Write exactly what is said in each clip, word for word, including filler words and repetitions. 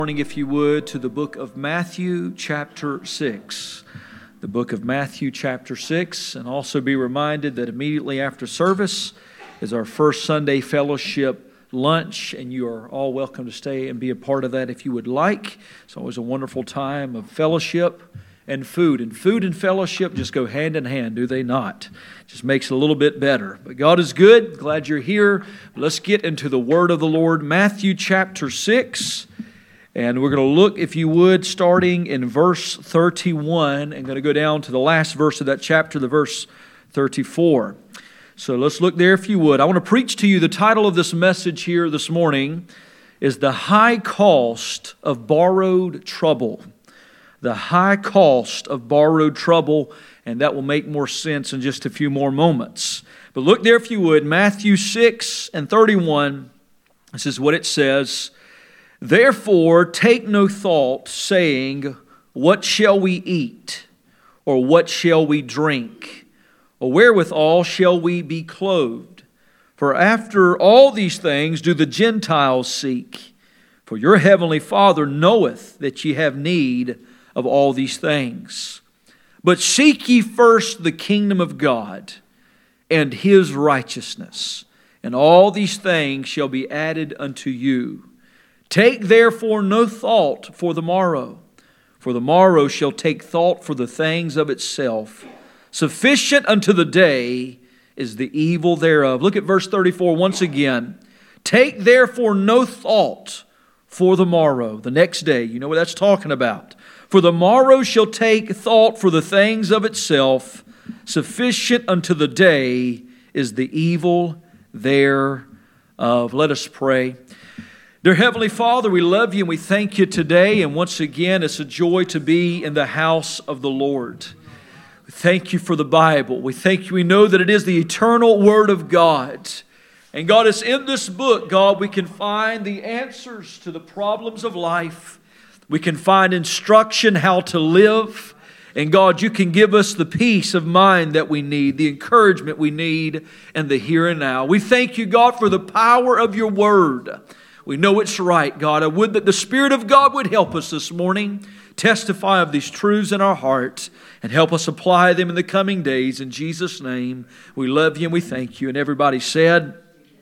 Morning, if you would, to the book of Matthew chapter six. The book of Matthew chapter six, and also be reminded that immediately after service is our first Sunday fellowship lunch, and you are all welcome to stay and be a part of that if you would like. It's always a wonderful time of fellowship and food. And food and fellowship just go hand in hand, do they not? Just makes it a little bit better. But God is good. Glad you're here. Let's get into the word of the Lord. Matthew chapter six. And we're going to look, if you would, starting in verse thirty-one, and going to go down to the last verse of that chapter, the verse thirty-four. So let's look there, if you would. I want to preach to you, the title of this message here this morning is The High Cost of Borrowed Trouble. The High Cost of Borrowed Trouble, and that will make more sense in just a few more moments. But look there, if you would, Matthew six and thirty-one. This is what it says. Therefore, take no thought, saying, what shall we eat? Or what shall we drink? Or wherewithal shall we be clothed? For after all these things do the Gentiles seek. For your heavenly Father knoweth that ye have need of all these things. But seek ye first the kingdom of God and His righteousness, and all these things shall be added unto you. Take therefore no thought for the morrow, for the morrow shall take thought for the things of itself. Sufficient unto the day is the evil thereof. Look at verse thirty-four once again. Take therefore no thought for the morrow, the next day. You know what that's talking about. For the morrow shall take thought for the things of itself. Sufficient unto the day is the evil thereof. Let us pray. Dear Heavenly Father, we love you and we thank you today. And once again, it's a joy to be in the house of the Lord. We thank you for the Bible. We thank you. We know that it is the eternal Word of God. And God, it's in this book, God, we can find the answers to the problems of life. We can find instruction how to live. And God, you can give us the peace of mind that we need, the encouragement we need, and the here and now. We thank you, God, for the power of your Word. We know it's right, God. I would that the Spirit of God would help us this morning, testify of these truths in our heart, and help us apply them in the coming days. In Jesus' name, we love you and we thank you. And everybody said,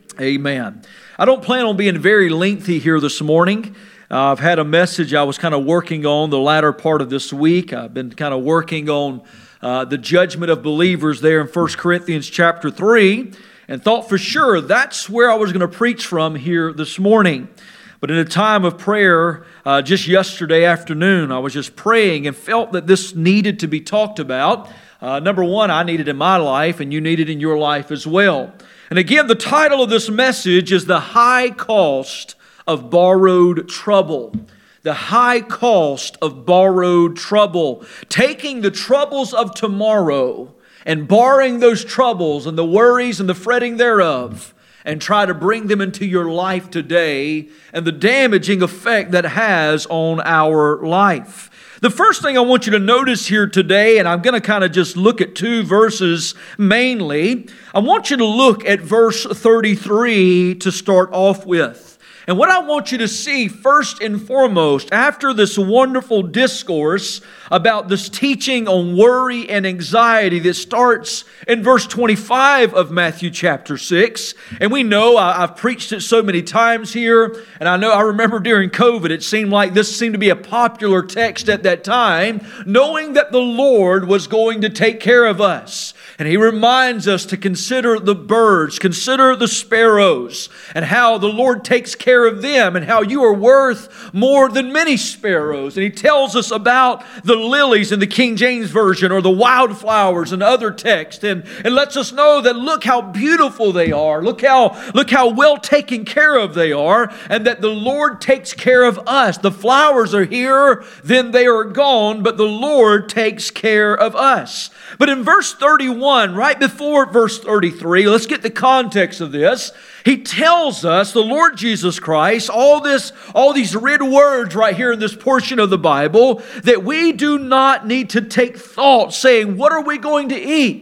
amen. I don't plan on being very lengthy here this morning. Uh, I've had a message I was kind of working on the latter part of this week. I've been kind of working on uh, the judgment of believers there in First Corinthians chapter three. And thought for sure that's where I was going to preach from here this morning. But in a time of prayer, uh, just yesterday afternoon, I was just praying and felt that this needed to be talked about. Uh, number one, I need it in my life, and you need it in your life as well. And again, the title of this message is The High Cost of Borrowed Trouble. The high cost of borrowed trouble. Taking the troubles of tomorrow and borrowing those troubles and the worries and the fretting thereof, and try to bring them into your life today, and the damaging effect that has on our life. The first thing I want you to notice here today, and I'm going to kind of just look at two verses mainly. I want you to look at verse thirty-three to start off with. And what I want you to see first and foremost, after this wonderful discourse about this teaching on worry and anxiety that starts in verse twenty-five of Matthew chapter six. And we know, I've preached it so many times here, and I know I remember during COVID, it seemed like this seemed to be a popular text at that time, knowing that the Lord was going to take care of us. And He reminds us to consider the birds, consider the sparrows, and how the Lord takes care of them, and how you are worth more than many sparrows. And He tells us about the lilies in the King James Version, or the wildflowers in other texts, and, and lets us know that look how beautiful they are, look how, look how well taken care of they are, and that the Lord takes care of us. The flowers are here, then they are gone, but the Lord takes care of us. But in verse thirty-one, right before verse thirty-three, let's get the context of this. He tells us, the Lord Jesus Christ, all this, all these written words right here in this portion of the Bible, that we do not need to take thought saying, what are we going to eat?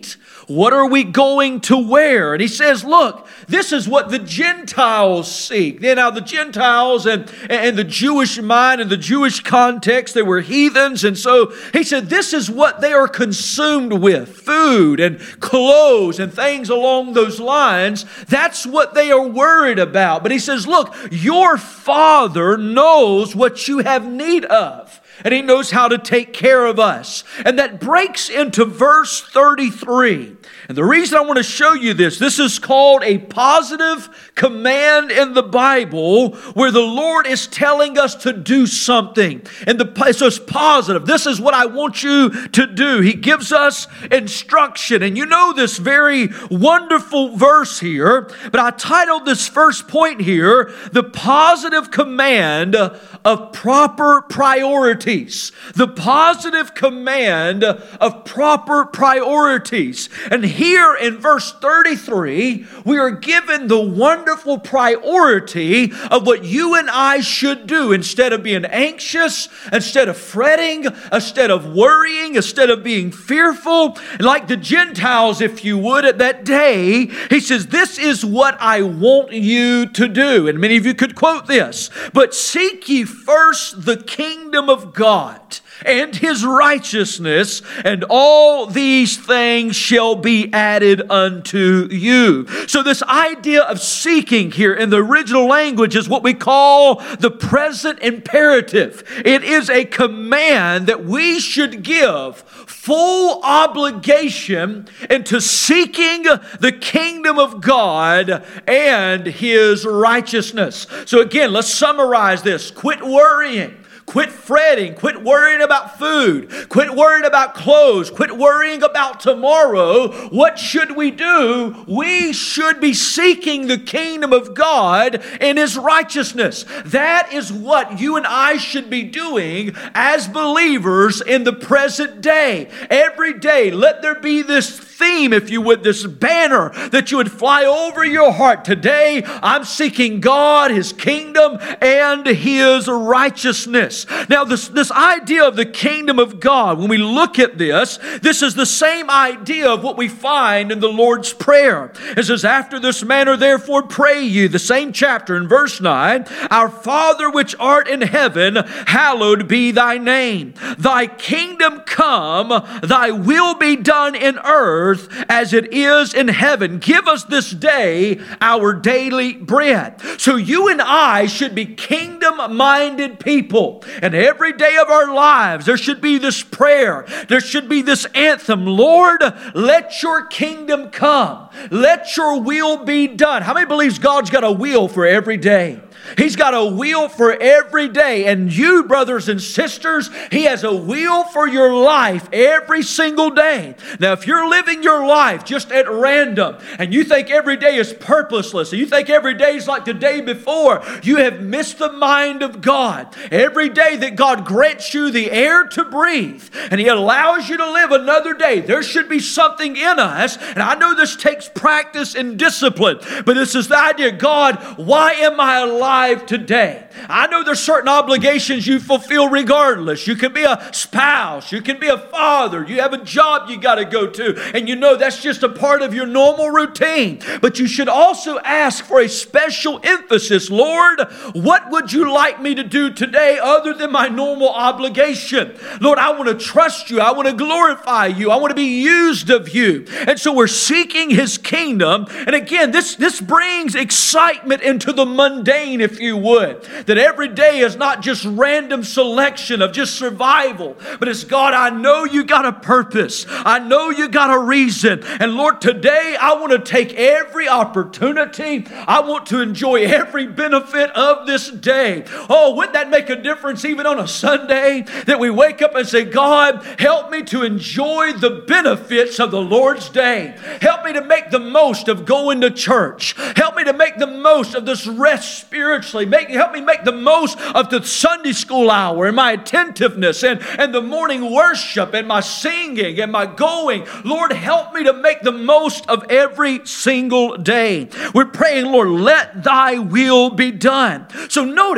What are we going to wear? And he says, look, this is what the Gentiles seek. Now the Gentiles and, and the Jewish mind and the Jewish context, they were heathens. And so he said, this is what they are consumed with. Food and clothes and things along those lines. That's what they are worried about. But he says, look, your Father knows what you have need of. And He knows how to take care of us. And that breaks into verse thirty-three. And the reason I want to show you this, this is called a positive command in the Bible where the Lord is telling us to do something. And the, so it's positive. This is what I want you to do. He gives us instruction. And you know this very wonderful verse here, but I titled this first point here, the positive command of proper priorities. The positive command of proper priorities. And here in verse thirty-three, we are given the wonderful priority of what you and I should do instead of being anxious, instead of fretting, instead of worrying, instead of being fearful. Like the Gentiles, if you would, at that day, he says, this is what I want you to do. And many of you could quote this, but seek ye first the kingdom of God and His righteousness, and all these things shall be added unto you. So this idea of seeking here in the original language is what we call the present imperative. It is a command that we should give full obligation into seeking the kingdom of God and His righteousness. So again, let's summarize this. Quit worrying. Quit fretting. Quit worrying about food. Quit worrying about clothes. Quit worrying about tomorrow. What should we do? We should be seeking the kingdom of God and His righteousness. That is what you and I should be doing as believers in the present day. Every day, let there be this theme, if you would, this banner that you would fly over your heart. Today, I'm seeking God, His kingdom, and His righteousness. Now, this, this idea of the kingdom of God, when we look at this, this is the same idea of what we find in the Lord's Prayer. It says, after this manner, therefore, pray ye, the same chapter in verse nine, Our Father which art in heaven, hallowed be thy name. Thy kingdom come, thy will be done in earth as it is in heaven. Give us this day our daily bread. So you and I should be kingdom-minded people. And every day of our lives, there should be this prayer. There should be this anthem. Lord, let your kingdom come. Let your will be done. How many believes God's got a will for every day? He's got a will for every day. And you, brothers and sisters, He has a will for your life every single day. Now, if you're living your life just at random, and you think every day is purposeless, and you think every day is like the day before, you have missed the mind of God. Every day that God grants you the air to breathe, and He allows you to live another day, there should be something in us. And I know this takes practice and discipline, but this is the idea, God, why am I alive today? I know there's certain obligations you fulfill regardless. You can be a spouse, you can be a father, you have a job you got to go to, and you know that's just a part of your normal routine. But you should also ask for a special emphasis. Lord, what would you like me to do today other than my normal obligation? Lord, I want to trust you. I want to glorify you. I want to be used of you. And so we're seeking His kingdom. And again, this, this brings excitement into the mundane, if you would. That every day is not just random selection of just survival, but it's, God, I know you got a purpose. I know you got a reason. And Lord, today I want to take every opportunity. I want to enjoy every benefit of this day. Oh, wouldn't that make a difference even on a Sunday that we wake up and say, God, help me to enjoy the benefits of the Lord's day. Help me to make the most of going to church. Help me to make the most of this rest spiritually. Make, help me make the most of the Sunday school hour and my attentiveness and, and the morning worship and my singing and my going. Lord, help me to make the most of every single day. We're praying, Lord, let thy will be done. So notice,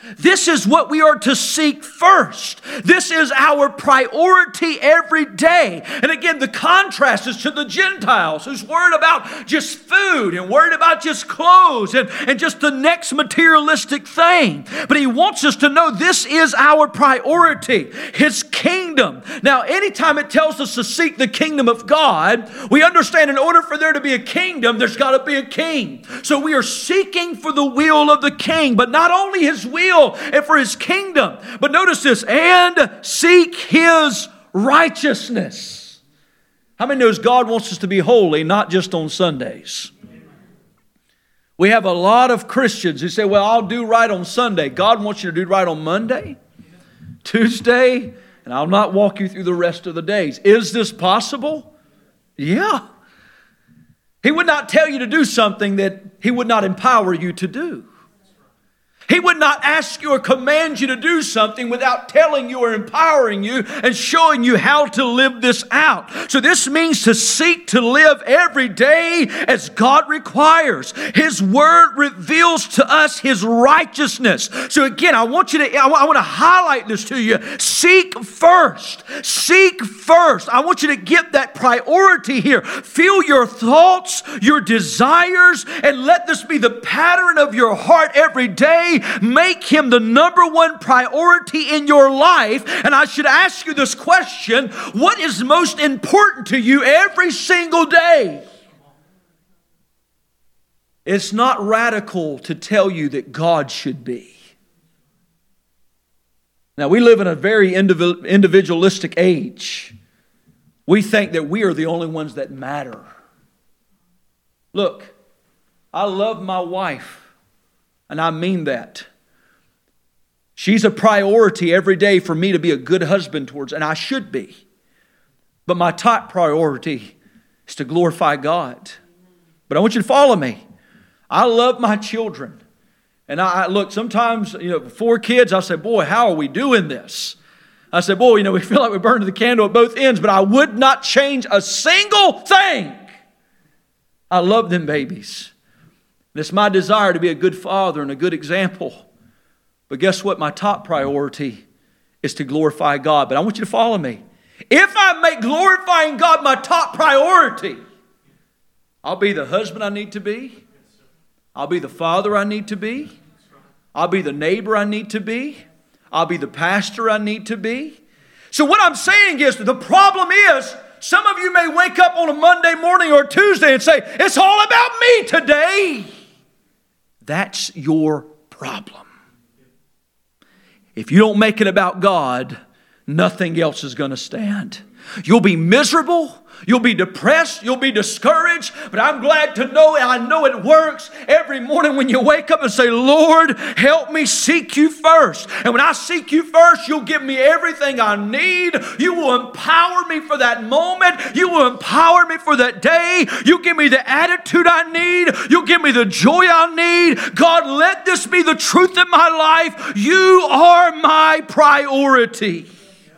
This is what we are to seek first. This is our priority every day. And again, the contrast is to the Gentiles who's worried about just food and worried about just clothes and, and just the next materialistic thing. But he wants us to know this is our priority, His kingdom. Now, anytime it tells us to seek the kingdom of God, we understand in order for there to be a kingdom, there's got to be a king. So we are seeking for the will of the king, but not only His will, and for His kingdom. But notice this, and seek His righteousness. How many knows God wants us to be holy, not just on Sundays? We have a lot of Christians who say, well, I'll do right on Sunday. God wants you to do right on Monday, Tuesday, and I'll not walk you through the rest of the days. Is this possible? Yeah. He would not tell you to do something that He would not empower you to do. He would not ask you or command you to do something without telling you or empowering you and showing you how to live this out. So this means to seek to live every day as God requires. His Word reveals to us His righteousness. So again, I want you to, I want to highlight this to you. Seek first. Seek first. I want you to get that priority here. Feel your thoughts, your desires, and let this be the pattern of your heart every day. Make Him the number one priority in your life. And I should ask you this question: what is most important to you every single day? It's not radical to tell you that God should be. Now, we live in a very individualistic age. We think that we are the only ones that matter. Look, I love my wife. And I mean that. She's a priority every day for me to be a good husband towards, and I should be. But my top priority is to glorify God. But I want you to follow me. I love my children. And I look, sometimes, you know, four kids, I say, boy, how are we doing this? I said, boy, you know, we feel like we're burning the candle at both ends, but I would not change a single thing. I love them babies. And it's my desire to be a good father and a good example. But guess what? My top priority is to glorify God. But I want you to follow me. If I make glorifying God my top priority, I'll be the husband I need to be. I'll be the father I need to be. I'll be the neighbor I need to be. I'll be the pastor I need to be. So what I'm saying is, the problem is, some of you may wake up on a Monday morning or Tuesday and say, it's all about me today. That's your problem. If you don't make it about God, nothing else is going to stand. You'll be miserable. You'll be depressed. You'll be discouraged. But I'm glad to know, and I know it works every morning when you wake up and say, Lord, help me seek you first. And when I seek you first, you'll give me everything I need. You will empower me for that moment. You will empower me for that day. You give me the attitude I need. You'll give me the joy I need. God, let this be the truth in my life. You are my priority.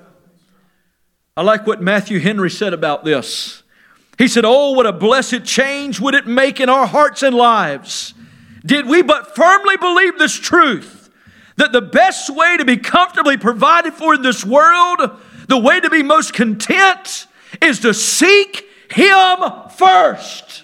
I like what Matthew Henry said about this. He said, oh, what a blessed change would it make in our hearts and lives did we but firmly believe this truth, that the best way to be comfortably provided for in this world, the way to be most content, is to seek Him first.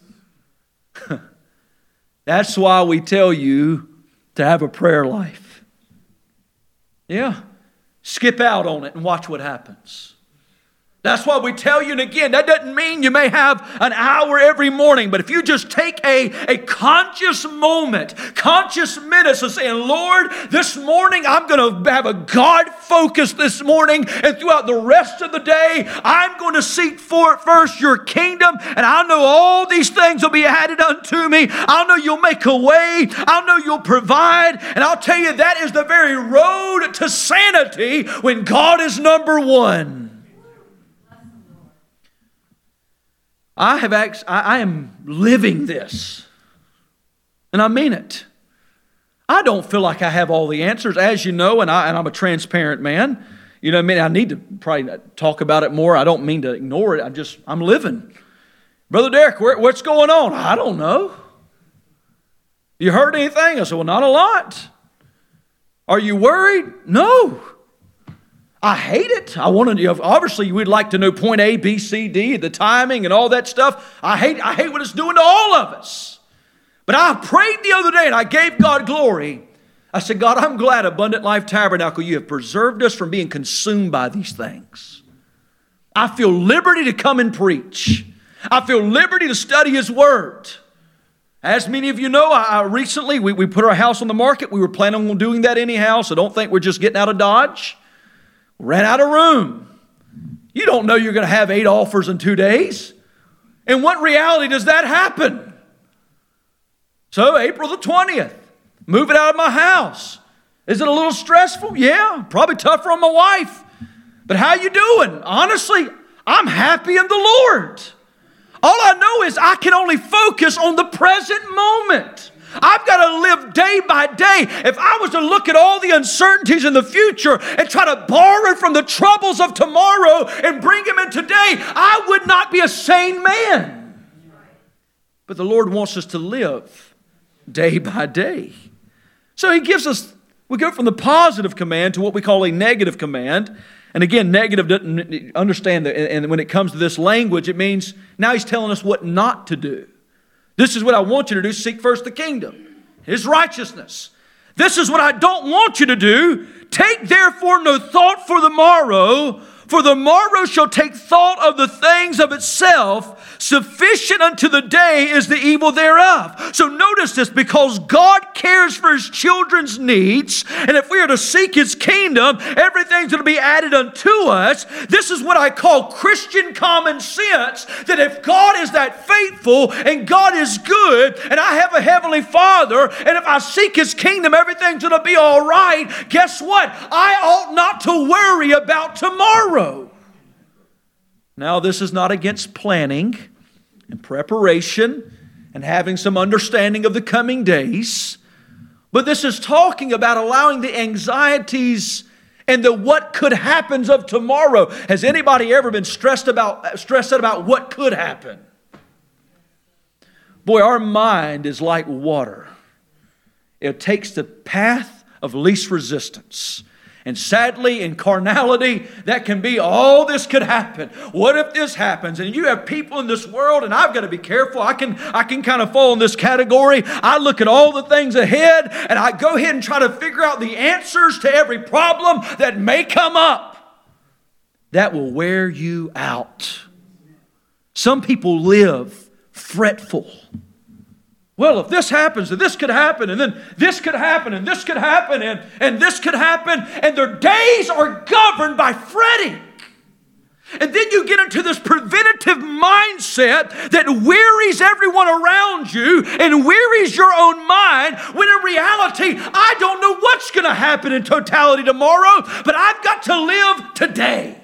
That's why we tell you to have a prayer life. Yeah. Skip out on it and watch what happens. That's why we tell you, and again, that doesn't mean you may have an hour every morning, but if you just take a, a conscious moment, conscious minutes of saying, Lord, this morning I'm going to have a God focus this morning, and throughout the rest of the day, I'm going to seek for first your kingdom, and I know all these things will be added unto me. I'll know you'll make a way. I'll know you'll provide, and I'll tell you that is the very road to sanity when God is number one. I have actually, I am living this. And I mean it. I don't feel like I have all the answers, as you know, and, I, and I'm a transparent man. You know what I mean? I need to probably talk about it more. I don't mean to ignore it. I'm just, I'm living. Brother Derek, where, what's going on? I don't know. You heard anything? I said, well, not a lot. Are you worried? No. I hate it. I want to, you know, obviously we'd like to know point A, B, C, D, the timing and all that stuff. I hate, I hate what it's doing to all of us. But I prayed the other day and I gave God glory. I said, God, I'm glad Abundant Life Tabernacle, you have preserved us from being consumed by these things. I feel liberty to come and preach. I feel liberty to study His Word. As many of you know, I, I recently, we, we put our house on the market. We were planning on doing that anyhow, so don't think we're just getting out of Dodge. Ran out of room. You don't know you're going to have eight offers in two days. In what reality does that happen? So April the twentieth, moving out of my house. Is it a little stressful? Yeah, probably tougher on my wife. But how you doing? Honestly, I'm happy in the Lord. All I know is I can only focus on the present moment. I've got to live day by day. If I was to look at all the uncertainties in the future and try to borrow from the troubles of tomorrow and bring them in today, I would not be a sane man. But the Lord wants us to live day by day. So He gives us, we go from the positive command to what we call a negative command. And again, negative doesn't understand that. And when it comes to this language, it means now He's telling us what not to do. This is what I want you to do. Seek first the kingdom, His righteousness. This is what I don't want you to do. Take therefore no thought for the morrow, for the morrow shall take thought of the things of itself. Sufficient unto the day is the evil thereof. So notice this, because God cares for His children's needs, and if we are to seek His kingdom, everything's going to be added unto us. This is what I call Christian common sense, that if God is that faithful and God is good, and I have a heavenly Father, and if I seek His kingdom, everything's going to be all right. Guess what? I ought not to worry about tomorrow. Now, this is not against planning and preparation and having some understanding of the coming days, but this is talking about allowing the anxieties and the what could happens of tomorrow. Has anybody ever been stressed about stressed out about what could happen? Boy, our mind is like water. It takes the path of least resistance. And sadly, in carnality, that can be, oh, this could happen. What if this happens? And you have people in this world, and I've got to be careful. I can, I can kind of fall in this category. I look at all the things ahead, and I go ahead and try to figure out the answers to every problem that may come up. That will wear you out. Some people live fretful. Well, if this happens, then this could happen, and then this could happen, and this could happen, and, and this could happen, and their days are governed by fretting. And then you get into this preventative mindset that wearies everyone around you and wearies your own mind, when in reality, I don't know what's going to happen in totality tomorrow, but I've got to live today.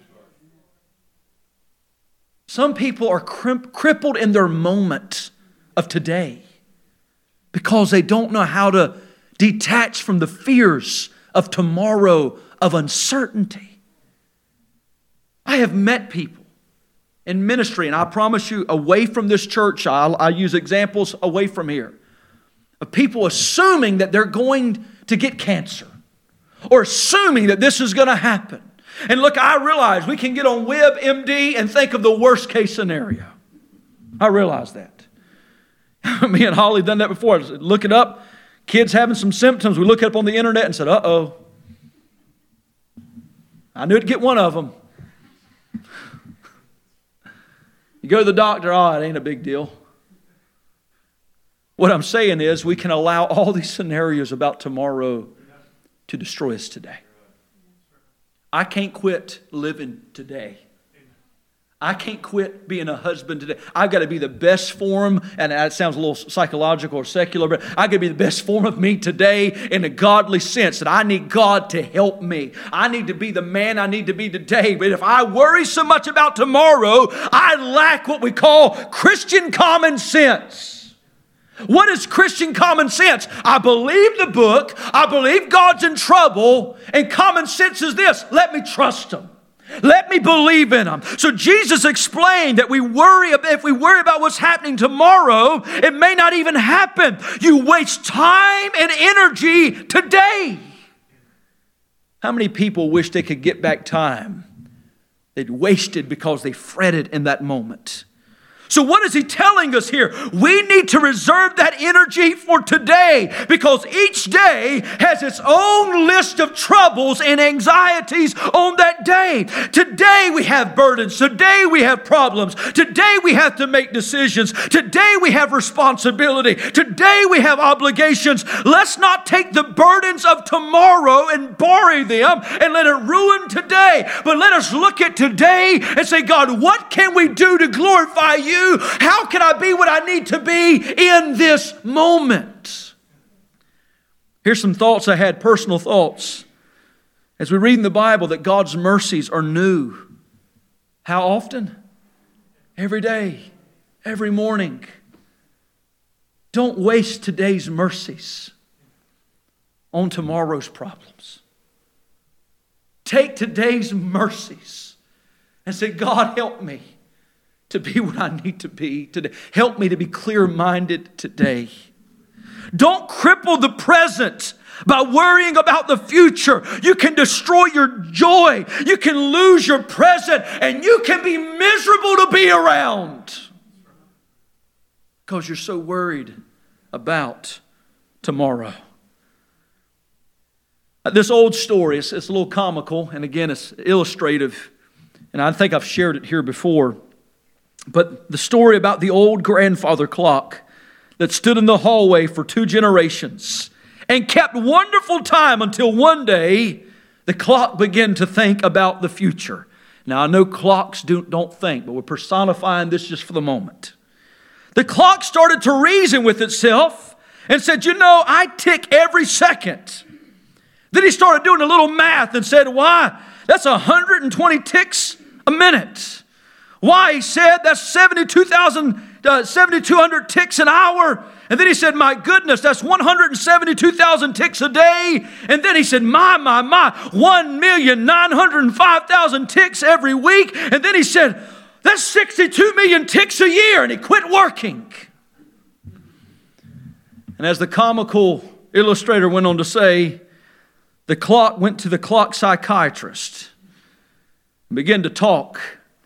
Some people are crimp- crippled in their moment of today because they don't know how to detach from the fears of tomorrow, of uncertainty. I have met people in ministry, and I promise you, away from this church, I'll, I'll use examples away from here, of people assuming that they're going to get cancer or assuming that this is going to happen. And look, I realize we can get on WebMD and think of the worst case scenario. I realize that. Me and Holly done that before. Look it up. Kids having some symptoms. We look it up on the internet and said, uh-oh. I knew to get one of them. You go to the doctor, oh, it ain't a big deal. What I'm saying is we can allow all these scenarios about tomorrow to destroy us today. I can't quit living today. I can't quit being a husband today. I've got to be the best form, and that sounds a little psychological or secular, but I've got to be the best form of me today in a godly sense, that I need God to help me. I need to be the man I need to be today. But if I worry so much about tomorrow, I lack what we call Christian common sense. What is Christian common sense? I believe the book. I believe God's in trouble. And common sense is this: let me trust Him. Let me believe in Him. So Jesus explained that we worry, if we worry about what's happening tomorrow, it may not even happen. You waste time and energy today. How many people wish they could get back time they'd wasted because they fretted in that moment? So what is he telling us here? We need to reserve that energy for today, because each day has its own list of troubles and anxieties on that day. Today we have burdens. Today we have problems. Today we have to make decisions. Today we have responsibility. Today we have obligations. Let's not take the burdens of tomorrow and bury them and let it ruin today. But let us look at today and say, God, what can we do to glorify you? How can I be what I need to be in this moment? Here's some thoughts I had, personal thoughts. As we read in the Bible that God's mercies are new. How often? Every day, every morning. Don't waste today's mercies on tomorrow's problems. Take today's mercies and say, God, help me to be what I need to be today. Help me to be clear-minded today. Don't cripple the present by worrying about the future. You can destroy your joy. You can lose your present, and you can be miserable to be around because you're so worried about tomorrow. This old story, it's, it's a little comical, and again, it's illustrative, and I think I've shared it here before. But the story about the old grandfather clock that stood in the hallway for two generations and kept wonderful time until one day the clock began to think about the future. Now, I know clocks do, don't think, but we're personifying this just for the moment. The clock started to reason with itself and said, you know, I tick every second. Then he started doing a little math and said, why? That's one hundred twenty ticks a minute. Why? He said, that's seventy-two thousand, uh, seventy-two hundred ticks an hour. And then he said, my goodness, that's one hundred seventy-two thousand ticks a day. And then he said, my, my, my, one million nine hundred five thousand ticks every week. And then he said, that's sixty-two million ticks a year. And he quit working. And as the comical illustrator went on to say, the clock went to the clock psychiatrist and began to talk.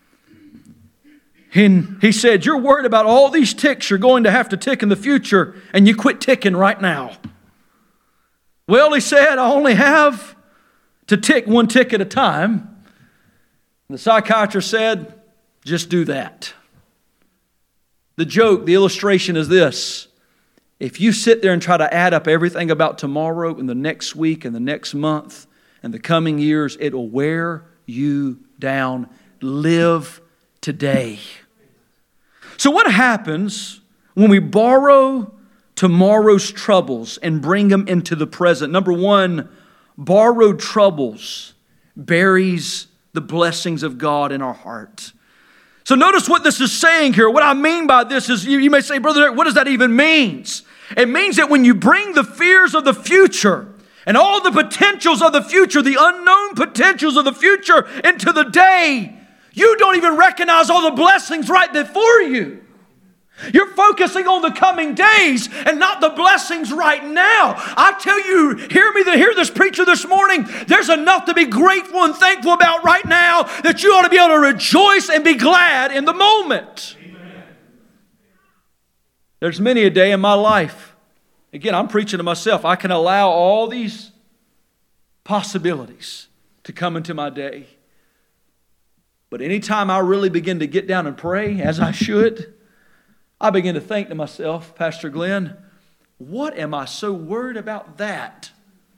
And he said, you're worried about all these ticks you're going to have to tick in the future, and you quit ticking right now. Well, he said, I only have to tick one tick at a time. And the psychiatrist said, just do that. The joke, the illustration is this. If you sit there and try to add up everything about tomorrow and the next week and the next month and the coming years, it will wear you down. Live today. So what happens when we borrow tomorrow's troubles and bring them into the present? Number one, borrowed troubles buries the blessings of God in our heart. So notice what this is saying here. What I mean by this is, you, you may say, Brother Eric, what does that even mean? It means that when you bring the fears of the future and all the potentials of the future, the unknown potentials of the future into the day, you don't even recognize all the blessings right before you. You're focusing on the coming days and not the blessings right now. I tell you, hear me, hear this preacher this morning. There's enough to be grateful and thankful about right now that you ought to be able to rejoice and be glad in the moment. Amen. There's many a day in my life. Again, I'm preaching to myself. I can allow all these possibilities to come into my day. But anytime I really begin to get down and pray, as I should, I begin to think to myself, Pastor Glenn, what am I so worried about that?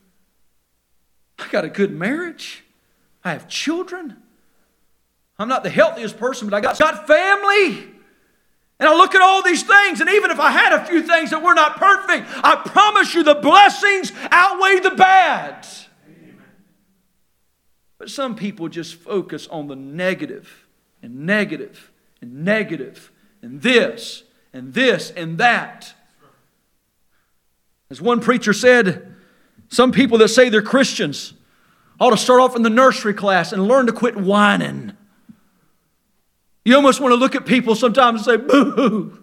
I got a good marriage. I have children. I'm not the healthiest person, but I got, got family. And I look at all these things, and even if I had a few things that were not perfect, I promise you the blessings outweigh the bad. But some people just focus on the negative and negative and negative and this and this and that. As one preacher said, some people that say they're Christians ought to start off in the nursery class and learn to quit whining. You almost want to look at people sometimes and say, boo,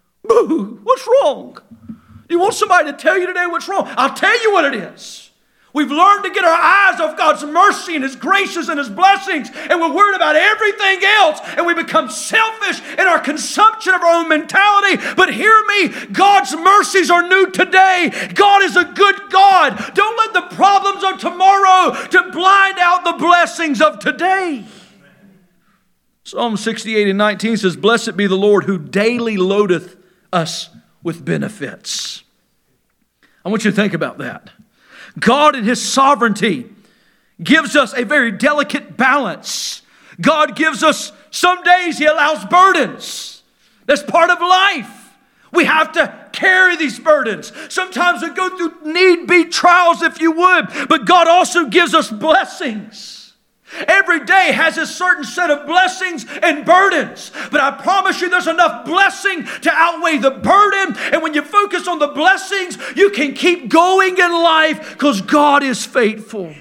boo, what's wrong? You want somebody to tell you today what's wrong? I'll tell you what it is. We've learned to get our eyes off God's mercy and His graces and His blessings, and we're worried about everything else, and we become selfish in our consumption of our own mentality. But hear me, God's mercies are new today. God is a good God. Don't let the problems of tomorrow to blind out the blessings of today. Psalm sixty-eight and nineteen says, "Blessed be the Lord who daily loadeth us with benefits." I want you to think about that. God in His sovereignty gives us a very delicate balance. God gives us, some days He allows burdens. That's part of life. We have to carry these burdens. Sometimes we go through need-be trials, if you would, but God also gives us blessings. Every day has a certain set of blessings and burdens. But I promise you there's enough blessing to outweigh the burden. And when you focus on the blessings, you can keep going in life because God is faithful.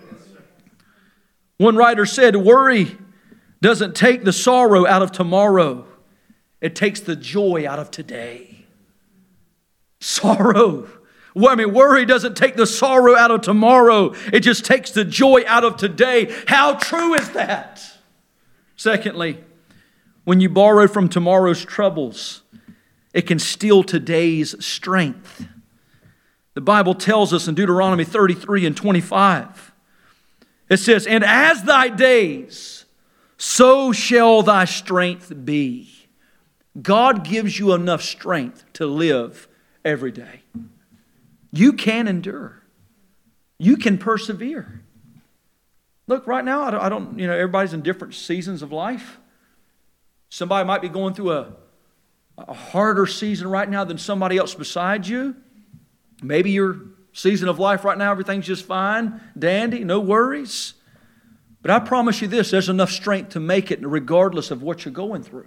One writer said, worry doesn't take the sorrow out of tomorrow. It takes the joy out of today. Sorrow. Well, I mean, worry doesn't take the sorrow out of tomorrow. It just takes the joy out of today. How true is that? Secondly, when you borrow from tomorrow's troubles, it can steal today's strength. The Bible tells us in Deuteronomy thirty-three and twenty-five, it says, "And as thy days, so shall thy strength be." God gives you enough strength to live every day. You can endure. You can persevere. Look, right now, I don't, I don't, you know, everybody's in different seasons of life. Somebody might be going through a, a harder season right now than somebody else beside you. Maybe your season of life right now, everything's just fine, dandy, no worries. But I promise you this, there's enough strength to make it regardless of what you're going through.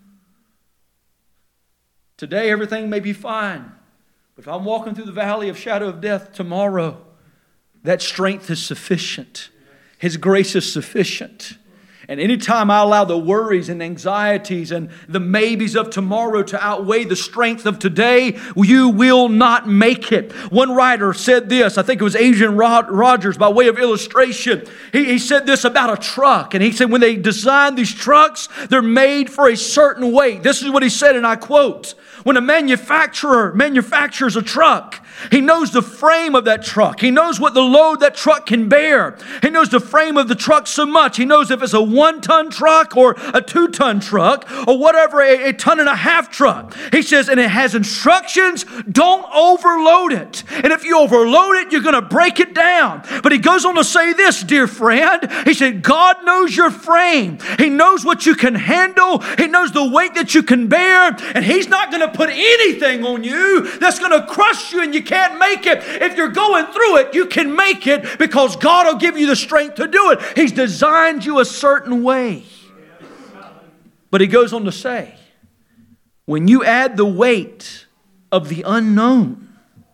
Today, everything may be fine. But if I'm walking through the valley of shadow of death tomorrow, that strength is sufficient. His grace is sufficient. And anytime I allow the worries and anxieties and the maybes of tomorrow to outweigh the strength of today, you will not make it. One writer said this, I think it was Adrian Rogers by way of illustration. He, he said this about a truck. And he said when they design these trucks, they're made for a certain weight. This is what he said, and I quote, "When a manufacturer manufactures a truck, he knows the frame of that truck. He knows what the load that truck can bear. He knows the frame of the truck so much. He knows if it's a one-ton truck or a two-ton truck or whatever, a, a ton and a half truck." He says, and it has instructions, don't overload it. And if you overload it, you're going to break it down. But he goes on to say this, dear friend. He said, God knows your frame. He knows what you can handle. He knows the weight that you can bear. And He's not going to put anything on you that's going to crush you and you can't make it. If you're going through it, you can make it because God will give you the strength to do it. He's designed you a certain way. But he goes on to say, when you add the weight of the unknown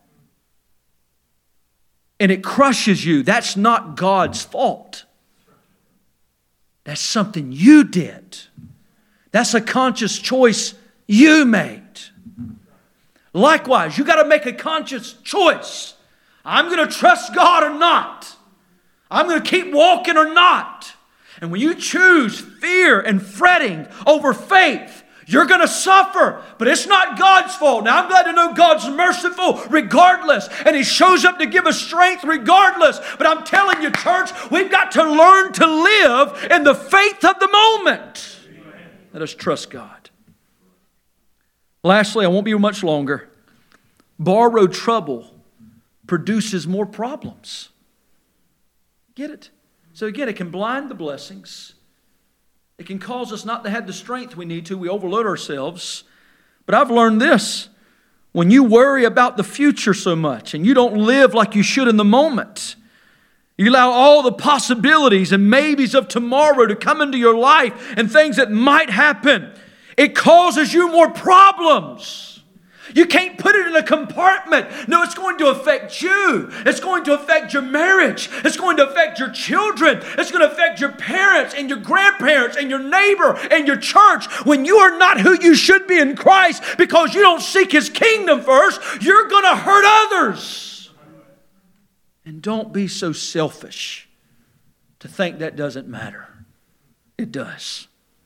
and it crushes you, that's not God's fault. That's something you did. That's a conscious choice you made. Likewise, you got to make a conscious choice. I'm going to trust God or not. I'm going to keep walking or not. And when you choose fear and fretting over faith, you're going to suffer. But it's not God's fault. Now, I'm glad to know God's merciful regardless. And He shows up to give us strength regardless. But I'm telling you, church, we've got to learn to live in the faith of the moment. Let us trust God. Lastly, I won't be much longer. Borrowed trouble produces more problems. Get it? So again, it can blind the blessings. It can cause us not to have the strength we need to. We overload ourselves. But I've learned this. When you worry about the future so much and you don't live like you should in the moment, you allow all the possibilities and maybes of tomorrow to come into your life and things that might happen. It causes you more problems. You can't put it in a compartment. No, it's going to affect you. It's going to affect your marriage. It's going to affect your children. It's going to affect your parents and your grandparents and your neighbor and your church. When you are not who you should be in Christ because you don't seek His kingdom first, you're going to hurt others. And don't be so selfish to think that doesn't matter. It does.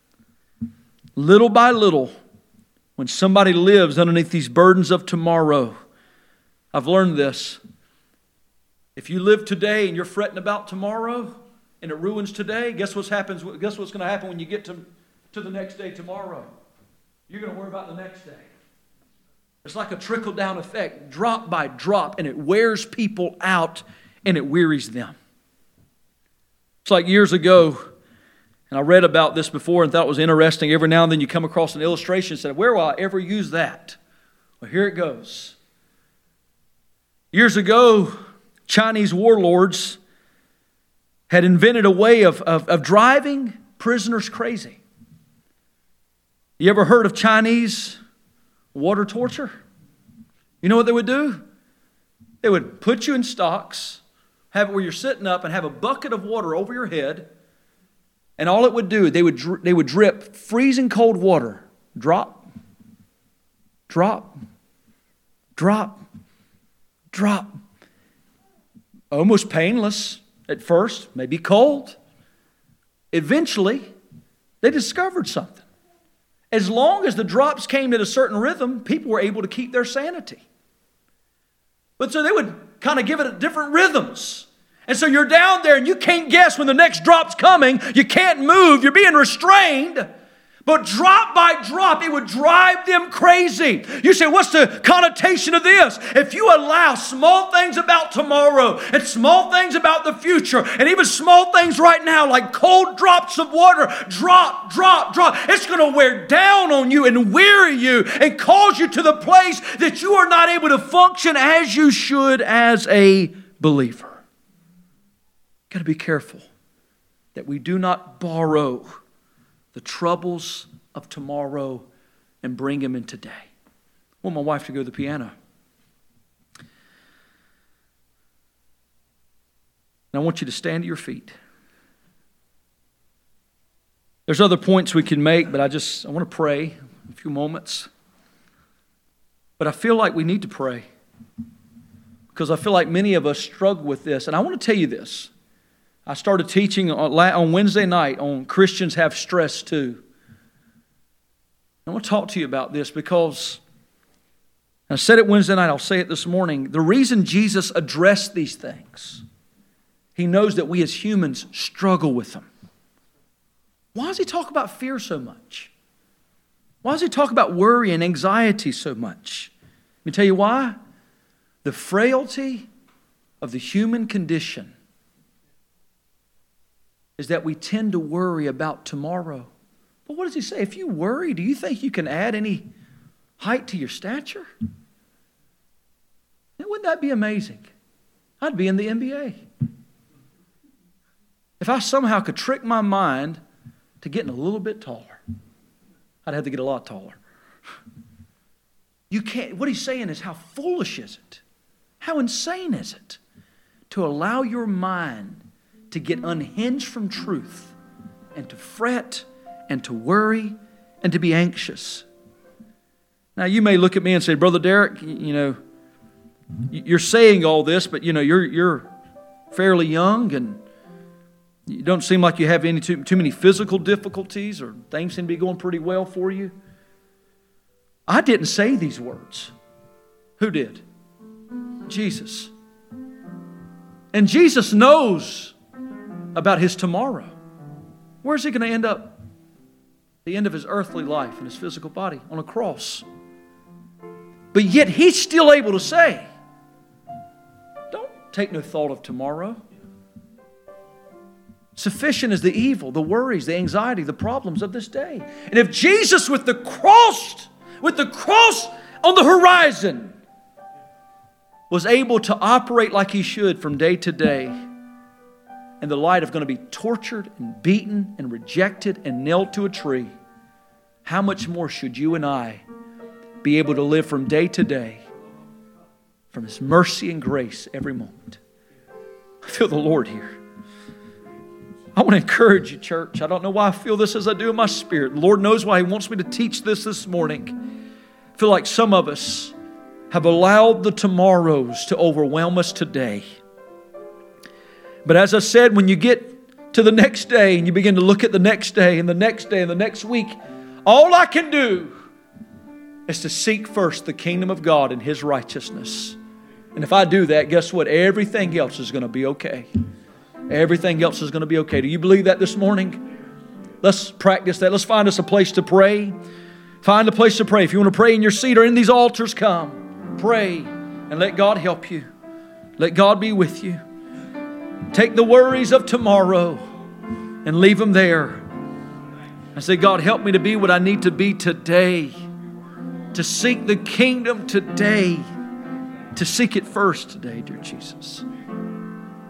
Little by little, when somebody lives underneath these burdens of tomorrow, I've learned this. If you live today and you're fretting about tomorrow and it ruins today, guess what's happens? Guess what's going to happen when you get to, to the next day tomorrow? You're going to worry about the next day. It's like a trickle-down effect, drop by drop, and it wears people out and it wearies them. It's like years ago, and I read about this before and thought it was interesting. Every now and then you come across an illustration and said, where will I ever use that? Well, here it goes. Years ago, Chinese warlords had invented a way of, of, of driving prisoners crazy. You ever heard of Chinese water torture? You know what they would do? They would put you in stocks, have it where you're sitting up, and have a bucket of water over your head. And all it would do, they would they would drip freezing cold water. Drop, drop, drop, drop. Almost painless at first, maybe cold. Eventually, they discovered something. As long as the drops came at a certain rhythm, people were able to keep their sanity. But so they would kind of give it different rhythms. And so you're down there and you can't guess when the next drop's coming. You can't move. You're being restrained. But drop by drop, it would drive them crazy. You say, what's the connotation of this? If you allow small things about tomorrow and small things about the future and even small things right now like cold drops of water, drop, drop, drop, it's going to wear down on you and weary you and cause you to the place that you are not able to function as you should as a believer. Got to be careful that we do not borrow the troubles of tomorrow and bring them in today. I want my wife to go to the piano. And I want you to stand to your feet. There's other points we can make, but I just, I want to pray a few moments. But I feel like we need to pray because I feel like many of us struggle with this. And I want to tell you this. I started teaching on Wednesday night on Christians have stress too. I want to talk to you about this because I said it Wednesday night, I'll say it this morning. The reason Jesus addressed these things, He knows that we as humans struggle with them. Why does He talk about fear so much? Why does He talk about worry and anxiety so much? Let me tell you why. The frailty of the human condition is that we tend to worry about tomorrow. But what does He say? If you worry, do you think you can add any height to your stature? Wouldn't that be amazing? I'd be in the N B A. If I somehow could trick my mind to getting a little bit taller, I'd have to get a lot taller. You can't, what He's saying is, how foolish is it? How insane is it to allow your mind to get unhinged from truth and to fret and to worry and to be anxious. Now you may look at me and say, Brother Derek, you know, you're saying all this, but you know, you're you're fairly young and you don't seem like you have any too, too many physical difficulties or things seem to be going pretty well for you. I didn't say these words. Who did? Jesus. And Jesus knows about His tomorrow. Where's He going to end up? The end of His earthly life and His physical body on a cross. But yet He's still able to say, don't take no thought of tomorrow. Sufficient is the evil, the worries, the anxiety, the problems of this day. And if Jesus with the cross, with the cross on the horizon, was able to operate like He should from day to day, in the light of going to be tortured and beaten and rejected and nailed to a tree, how much more should you and I be able to live from day to day from His mercy and grace every moment? I feel the Lord here. I want to encourage you, church. I don't know why I feel this as I do in my spirit. The Lord knows why He wants me to teach this this morning. I feel like some of us have allowed the tomorrows to overwhelm us today. But as I said, when you get to the next day and you begin to look at the next day and the next day and the next week, all I can do is to seek first the kingdom of God and His righteousness. And if I do that, guess what? Everything else is going to be okay. Everything else is going to be okay. Do you believe that this morning? Let's practice that. Let's find us a place to pray. Find a place to pray. If you want to pray in your seat or in these altars, come. Pray and let God help you. Let God be with you. Take the worries of tomorrow and leave them there. I say, God, help me to be what I need to be today. To seek the kingdom today. To seek it first today, dear Jesus.